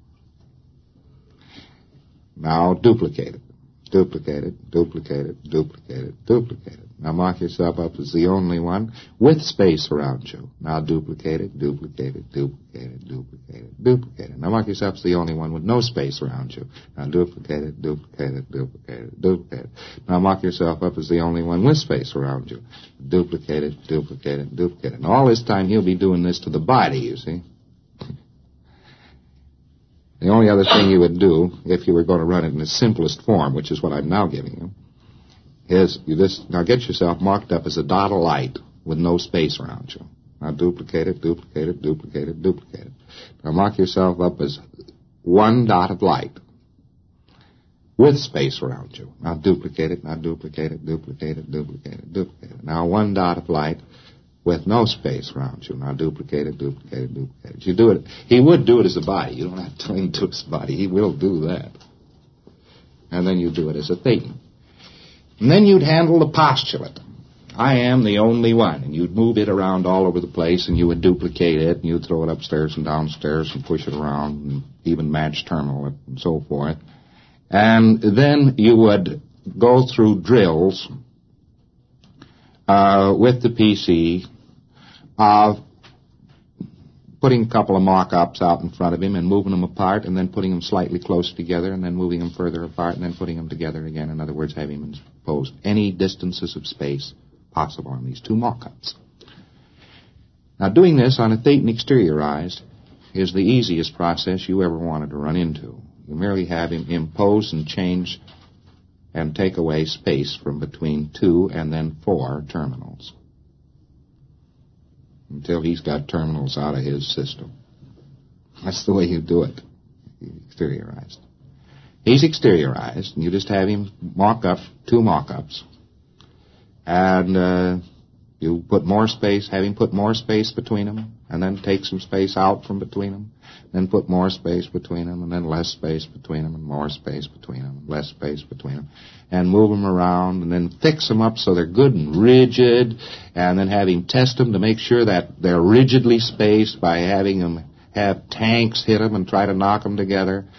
Now duplicate it. Duplicate it, duplicate it, duplicate it, duplicate it. Now mark yourself up as the only one with space around you. Now duplicate it, duplicate it, duplicate it, duplicate it, duplicate it. Now mark yourself as the only one with no space around you. Now duplicate it, duplicate it, duplicate it, duplicate it. Now mark yourself up as the only one with space around you. Duplicate it, duplicate it, duplicate it. And all this time he'll be doing this to the body, you see. The only other thing you would do, if you were going to run it in its simplest form, which is what I'm now giving you, is you just, now get yourself marked up as a dot of light with no space around you. Now duplicate it, duplicate it, duplicate it, duplicate it. Now mark yourself up as one dot of light with space around you. Now duplicate it, now duplicate it, duplicate it, duplicate it, duplicate it. Now one dot of light with no space around you. Now duplicate it, duplicate it, duplicate it. You do it. He would do it as a body. You don't have to tell him to do his body. He will do that. And then you do it as a thing. And then you'd handle the postulate. I am the only one. And you'd move it around all over the place, and you would duplicate it, and you'd throw it upstairs and downstairs and push it around and even match terminal it and so forth. And then you would go through drills uh, with the P C of putting a couple of mock-ups out in front of him and moving them apart and then putting them slightly closer together and then moving them further apart and then putting them together again. In other words, having him impose any distances of space possible on these two mock-ups. Now, doing this on a Thetan exteriorized is the easiest process you ever wanted to run into. You merely have him impose and change and take away space from between two and then four terminals, until he's got terminals out of his system. That's the way you do it. Exteriorized. He's exteriorized, and you just have him mock up two mock-ups. And uh, you put more space, have him put more space between them, and then take some space out from between them, then put more space between them, and then less space between them, and more space between them, and less space between them, and move them around, and then fix them up so they're good and rigid, and then have him test them to make sure that they're rigidly spaced by having them have tanks hit them and try to knock them together,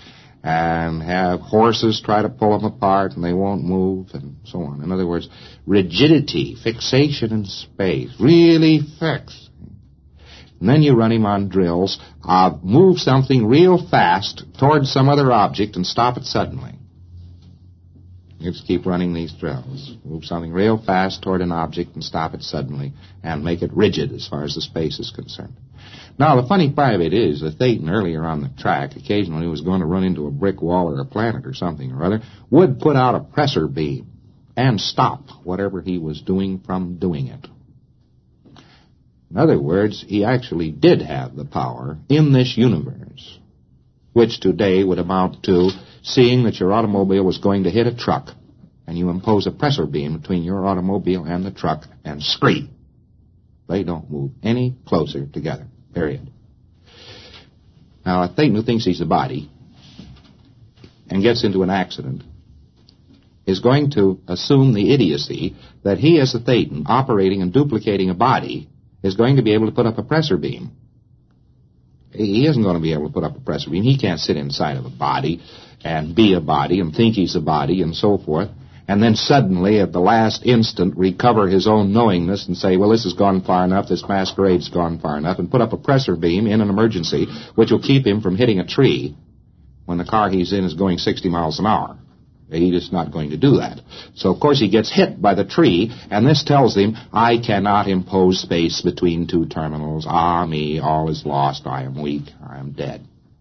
and have horses try to pull them apart and they won't move and so on. In other words, rigidity, fixation in space, really fixed. And then you run him on drills, uh, move something real fast towards some other object and stop it suddenly. You just keep running these drills. Move something real fast toward an object and stop it suddenly and make it rigid as far as the space is concerned. Now, the funny part of it is that Thetan, earlier on the track, occasionally he was going to run into a brick wall or a planet or something or other, would put out a pressure beam and stop whatever he was doing from doing it. In other words, he actually did have the power in this universe, which today would amount to seeing that your automobile was going to hit a truck, and you impose a pressure beam between your automobile and the truck and scream. They don't move any closer together, period. Now, a Thetan who thinks he's a body and gets into an accident is going to assume the idiocy that he, as a Thetan, operating and duplicating a body, is going to be able to put up a pressure beam. He isn't going to be able to put up a pressure beam. He can't sit inside of a body and be a body and think he's a body and so forth, and then suddenly at the last instant recover his own knowingness and say, well, this has gone far enough, this masquerade's gone far enough, and put up a pressure beam in an emergency which will keep him from hitting a tree when the car he's in is going sixty miles an hour. He's just not going to do that. So, of course, he gets hit by the tree, and this tells him, I cannot impose space between two terminals. Ah, me, all is lost. I am weak. I am dead.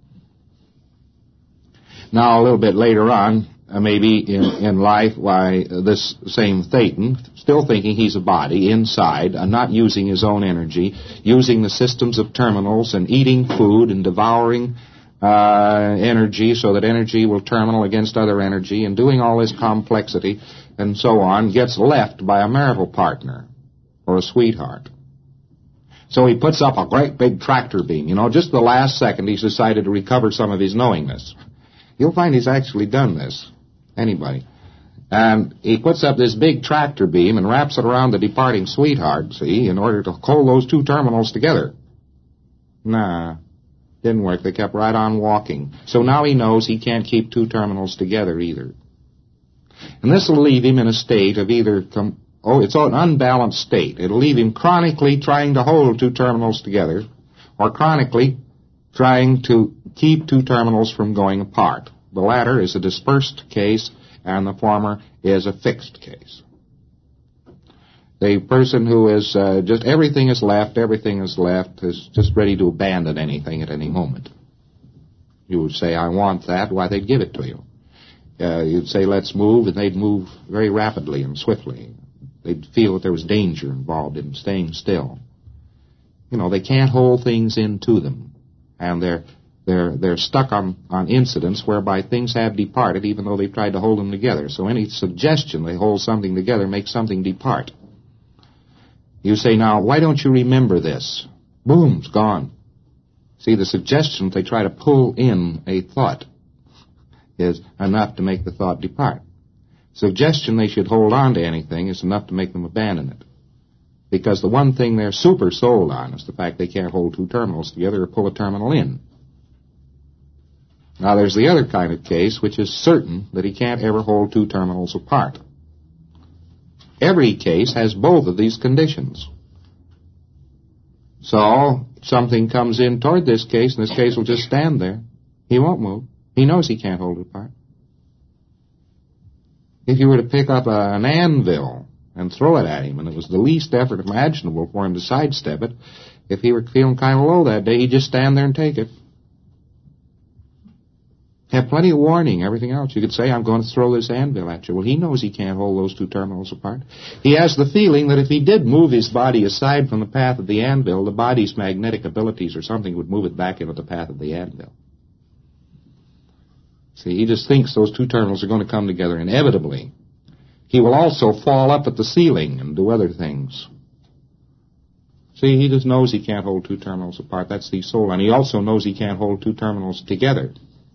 Now, a little bit later on, uh, maybe in, in life, why uh, this same Thetan, still thinking he's a body inside, uh, not using his own energy, using the systems of terminals and eating food and devouring Uh, energy so that energy will terminal against other energy and doing all this complexity and so on, gets left by a marital partner or a sweetheart. So he puts up a great big tractor beam. You know, just the last second he's decided to recover some of his knowingness. You'll find he's actually done this. Anybody. And he puts up this big tractor beam and wraps it around the departing sweetheart, see, in order to hold those two terminals together. Nah. Didn't work. They kept right on walking. So now he knows he can't keep two terminals together either. And this will leave him in a state of either, com- oh, it's an unbalanced state. It'll leave him chronically trying to hold two terminals together or chronically trying to keep two terminals from going apart. The latter is a dispersed case and the former is a fixed case. The person who is uh, just everything is left, everything is left, is just ready to abandon anything at any moment. You would say, I want that. Why, they'd give it to you. Uh, you'd say, let's move, and they'd move very rapidly and swiftly. They'd feel that there was danger involved in staying still. You know, they can't hold things into them, and they're they're they're stuck on, on incidents whereby things have departed, even though they've tried to hold them together. So any suggestion they hold something together makes something depart. You say, now, why don't you remember this? Boom, it's gone. See, the suggestion they try to pull in a thought is enough to make the thought depart. Suggestion they should hold on to anything is enough to make them abandon it. Because the one thing they're super sold on is the fact they can't hold two terminals together or pull a terminal in. Now, there's the other kind of case, which is certain that he can't ever hold two terminals apart. Every case has both of these conditions. So, something comes in toward this case, and this case will just stand there. He won't move. He knows he can't hold it apart. If you were to pick up a, an anvil and throw it at him, and it was the least effort imaginable for him to sidestep it, if he were feeling kind of low that day, he'd just stand there and take it. Have plenty of warning, everything else. You could say, I'm going to throw this anvil at you. Well, he knows he can't hold those two terminals apart. He has the feeling that if he did move his body aside from the path of the anvil, the body's magnetic abilities or something would move it back into the path of the anvil. See, he just thinks those two terminals are going to come together inevitably. He will also fall up at the ceiling and do other things. See, he just knows he can't hold two terminals apart. That's the soul. And he also knows he can't hold two terminals together.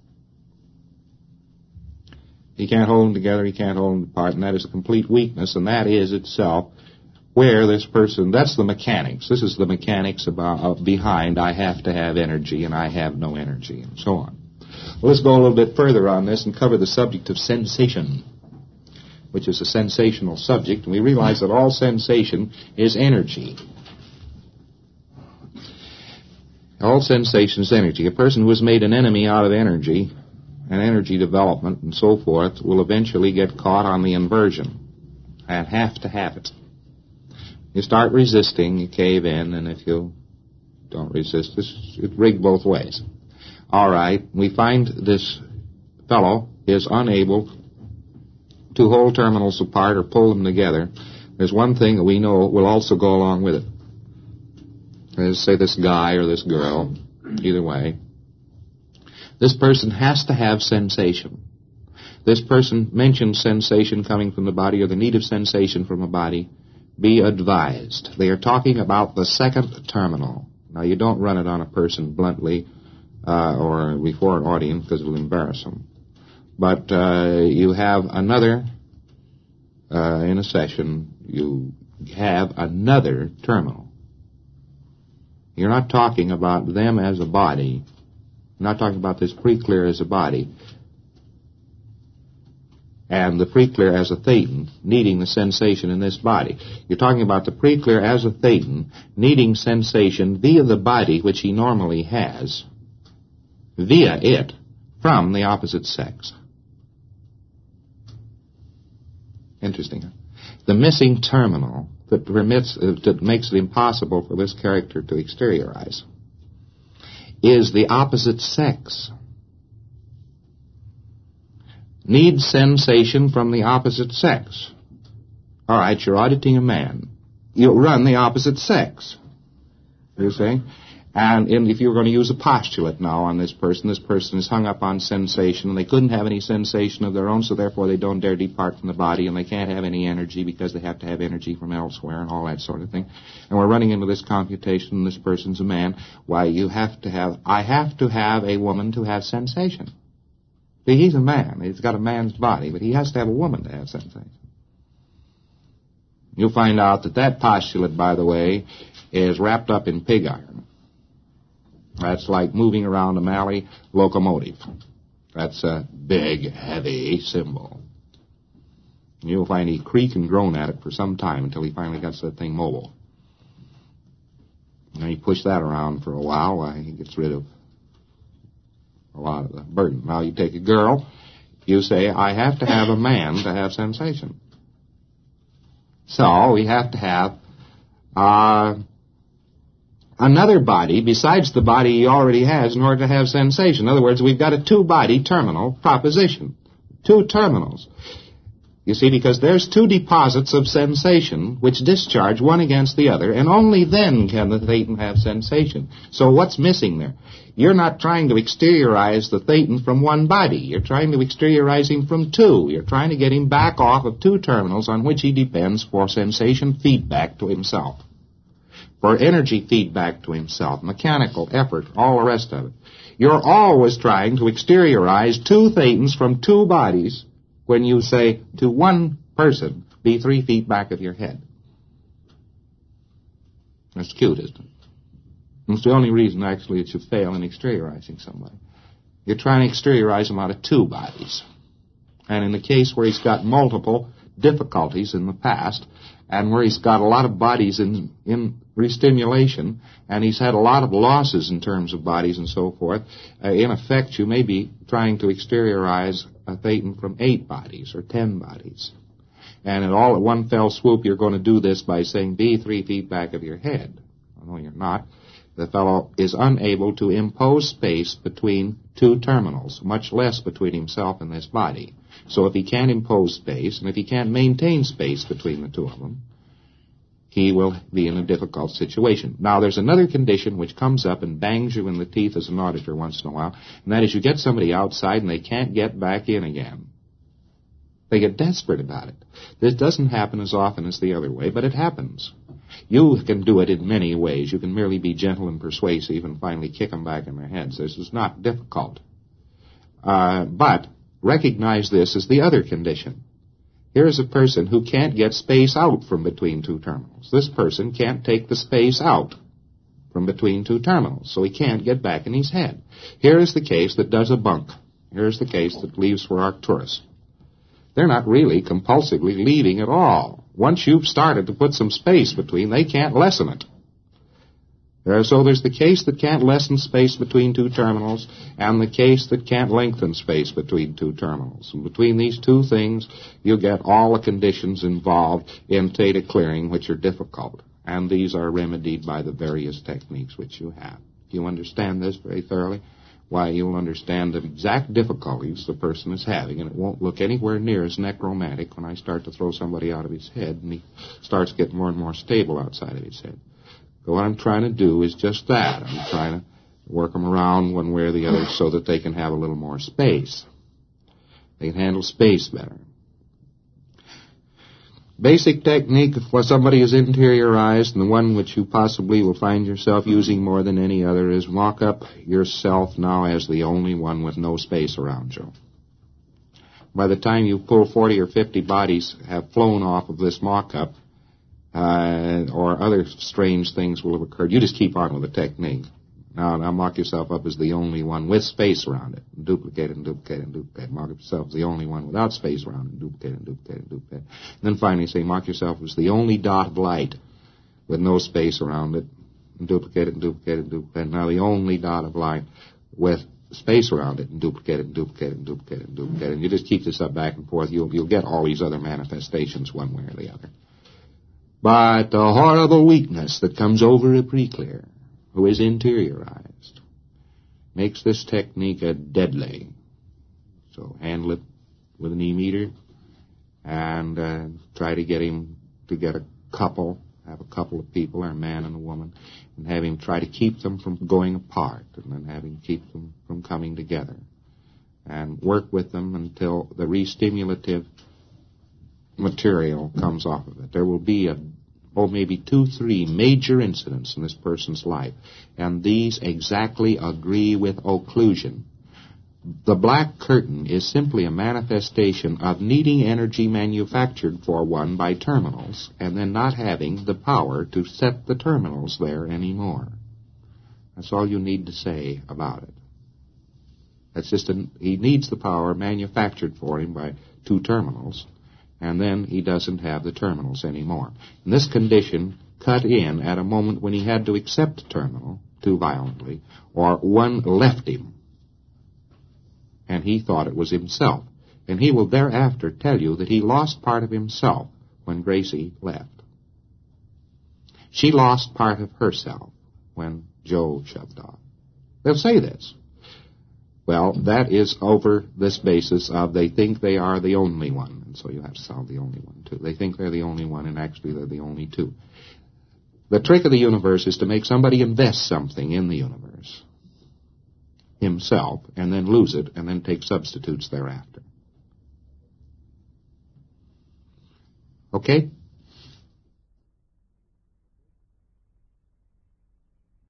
He can't hold them together, he can't hold them apart, and that is a complete weakness, and that is itself where this person, that's the mechanics. This is the mechanics about, uh, behind I have to have energy and I have no energy, and so on. Well, let's go a little bit further on this and cover the subject of sensation, which is a sensational subject. And we realize that all sensation is energy. All sensation is energy. A person who has made an enemy out of energy and energy development and so forth will eventually get caught on the inversion and have to have it. You start resisting, you cave in, and if you don't resist, it's rigged both ways. All right, we find this fellow is unable to hold terminals apart or pull them together. There's one thing that we know will also go along with it. Let's say this guy or this girl, either way. This person has to have sensation. This person mentions sensation coming from the body or the need of sensation from a body. Be advised. They are talking about the second terminal. Now, you don't run it on a person bluntly uh, or before an audience because it will embarrass them. But uh, you have another, uh, in a session, you have another terminal. You're not talking about them as a body. You're not talking about this preclear as a body. And the preclear as a thetan needing the sensation in this body. You're talking about the preclear as a thetan needing sensation via the body which he normally has, via it, from the opposite sex. Interesting. Huh? The missing terminal that permits, uh, that makes it impossible for this character to exteriorize is the opposite sex. Needs sensation from the opposite sex. All right, you're auditing a man. You run the opposite sex. You see? And in, if you were going to use a postulate now on this person, this person is hung up on sensation, and they couldn't have any sensation of their own, so therefore they don't dare depart from the body, and they can't have any energy because they have to have energy from elsewhere and all that sort of thing. And we're running into this computation, and this person's a man. Why, you have to have, I have to have a woman to have sensation. See, he's a man. He's got a man's body, but he has to have a woman to have sensation. You'll find out that that postulate, by the way, is wrapped up in pig iron. That's like moving around a Malley locomotive. That's a big, heavy symbol. You'll find he creaked and groaned at it for some time until he finally got that thing mobile. And he pushed that around for a while while he gets rid of a lot of the burden. Now you take a girl, you say, I have to have a man to have sensation. So we have to have uh, another body besides the body he already has in order to have sensation. In other words, we've got a two-body terminal proposition. Two terminals. You see, because there's two deposits of sensation which discharge one against the other, and only then can the thetan have sensation. So what's missing there? You're not trying to exteriorize the thetan from one body. You're trying to exteriorize him from two. You're trying to get him back off of two terminals on which he depends for sensation feedback to himself, for energy feedback to himself, mechanical effort, all the rest of it. You're always trying to exteriorize two thetans from two bodies when you say to one person, be three feet back of your head. That's cute, isn't it? It's the only reason, actually, that you fail in exteriorizing somebody. You're trying to exteriorize them out of two bodies. And in the case where he's got multiple difficulties in the past, and where he's got a lot of bodies in, in restimulation, and he's had a lot of losses in terms of bodies and so forth, uh, in effect, you may be trying to exteriorize a thetan from eight bodies or ten bodies. And at all at one fell swoop, you're going to do this by saying, be three feet back of your head. No, you're not. The fellow is unable to impose space between two terminals, much less between himself and this body. So if he can't impose space, and if he can't maintain space between the two of them, he will be in a difficult situation. Now, there's another condition which comes up and bangs you in the teeth as an auditor once in a while, and that is you get somebody outside and they can't get back in again. They get desperate about it. This doesn't happen as often as the other way, but it happens. You can do it in many ways. You can merely be gentle and persuasive and finally kick them back in their heads. This is not difficult. Uh, but recognize this as the other condition. Here's a person who can't get space out from between two terminals. This person can't take the space out from between two terminals, so he can't get back in his head. Here is the case that does a bunk. Here's the case that leaves for Arcturus. They're not really compulsively leaving at all. Once you've started to put some space between, they can't lessen it. Uh, so there's the case that can't lessen space between two terminals and the case that can't lengthen space between two terminals. And between these two things, you get all the conditions involved in theta clearing, which are difficult. And these are remedied by the various techniques which you have. If you understand this very thoroughly, why, you'll understand the exact difficulties the person is having, and it won't look anywhere near as necromantic when I start to throw somebody out of his head and he starts getting more and more stable outside of his head. So what I'm trying to do is just that. I'm trying to work them around one way or the other so that they can have a little more space. They can handle space better. Basic technique for somebody is interiorized, and the one which you possibly will find yourself using more than any other is mock up yourself now as the only one with no space around you. By the time you pull forty or fifty bodies have flown off of this mock-up, uh, or other strange things will have occurred, you just keep on with the technique. Now, now mock yourself up as the only one with space around it. And duplicate and duplicate and duplicate. Mock yourself as the only one without space around it. And duplicate and duplicate and duplicate. And then finally say, mock yourself as the only dot of light with no space around it. And duplicate it and duplicate it and duplicate it. Now the only dot of light with space around it. And duplicate it and duplicate it and duplicate it and duplicate it. And you just keep this up back and forth. You'll, you'll get all these other manifestations one way or the other. But the horrible weakness that comes over a preclear, who is interiorized, makes this technique a deadly. So handle it with an e-meter and uh, try to get him to get a couple, have a couple of people, or a man and a woman, and have him try to keep them from going apart, and then have him keep them from coming together, and work with them until the re-stimulative material comes off of it. There will be a or maybe two, three major incidents in this person's life, and these exactly agree with occlusion. The black curtain is simply a manifestation of needing energy manufactured for one by terminals, and then not having the power to set the terminals there anymore. That's all you need to say about it. That's just a, he needs the power manufactured for him by two terminals, and then he doesn't have the terminals anymore. And this condition cut in at a moment when he had to accept a terminal too violently, or one left him, and he thought it was himself. And he will thereafter tell you that he lost part of himself when Gracie left. She lost part of herself when Joe shoved off. They'll say this. Well, that is over this basis of they think they are the only one. And so you have to solve the only one, too. They think they're the only one, and actually they're the only two. The trick of the universe is to make somebody invest something in the universe, himself, and then lose it, and then take substitutes thereafter. Okay?